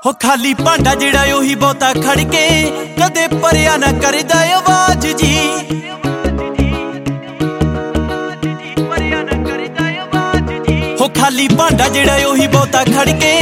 हो खाली भांडा जिहड़ा ओही बहुता खड़के कदे परिया ना करदा आवाज जी। हो खाली भांडा जिहड़ा ओही बहुता खड़के